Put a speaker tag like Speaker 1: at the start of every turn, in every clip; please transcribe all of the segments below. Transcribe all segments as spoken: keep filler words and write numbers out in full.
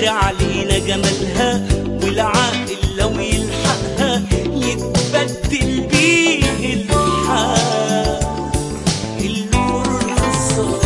Speaker 1: بيدار علينا جمالها، والعاقل لو يلحقها يتبدل بيه الحال. الفرصة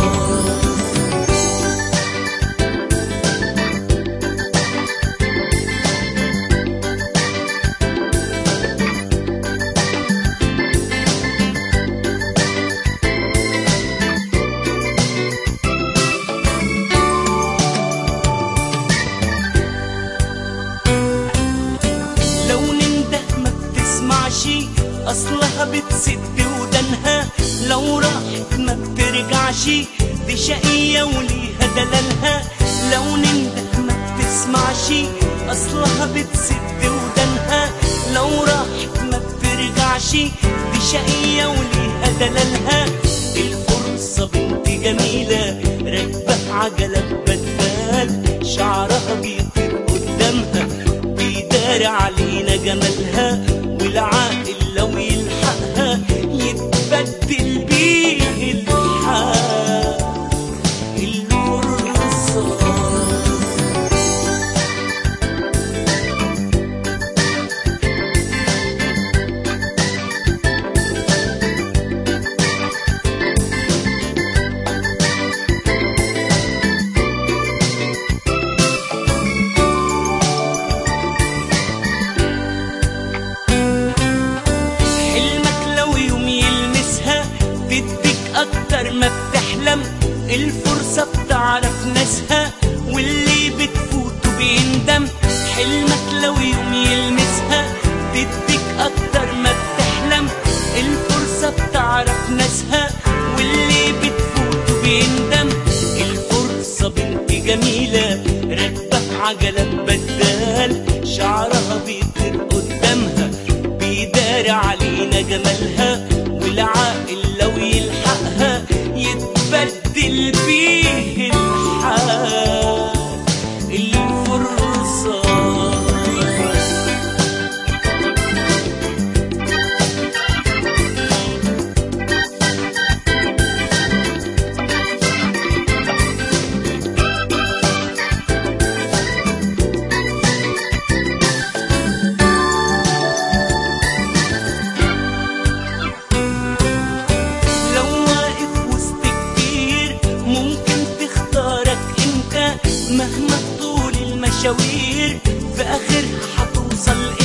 Speaker 1: أصلها بتسد ودنها، لو راحت ما بترجعش، دي شقية وليها دلالها. لو ننده ما بتسمعش، أصلها بتسد ودنها، لو راحت ما بترجعش، دي شقية وليها دلالها. الفرصة بنت جميلة راكبة عجلة ببدال، شعرها بيطير قدامها بيدار علينا جمالها، والعاقل لو يلحقها يتبدل بيه الحال. الفرصة أكتر ما بتحلم، الفرصة بتعرف ناسها واللي بتفوته بيندم. حلمك لو يوم يلمسها تديك أكتر ما بتحلم، الفرصة بتعرف ناسها واللي بتفوته بيندم. الفرصة بنت جميلة راكبة عجلة ببدال، شعرها بيطير قدامها بيدار علينا جمالها، والعاقل لو يلحقها يتبدل بيه الحال. الفرصة مهما طول المشاوير في آخرها هتوصل